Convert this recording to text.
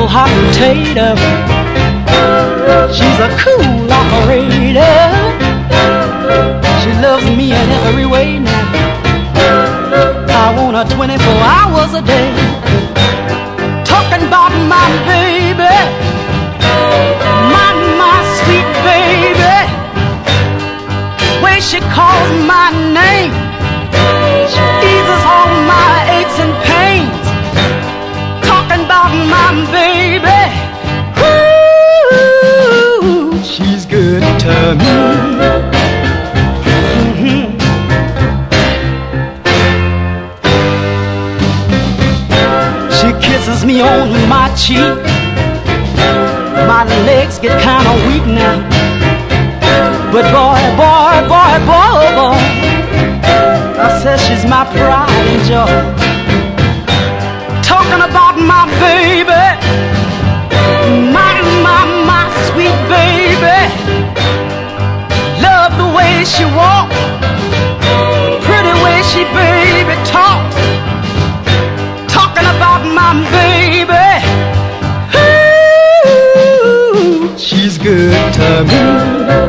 hot potato. She's a cool operator. She loves me in every way now. I want her 24 hours a day. Talking about my baby, my sweet baby. Way she calls my name, she eases all my aches and pains. Talking about my baby, ooh, she's good to me. She kisses me on my cheek. My legs get kinda weak now, but boy, I said she's my pride and joy. Talking about my baby, my sweet baby. Love the way she walks, pretty way she baby talks. Talking about my baby, ooh, she's good to me.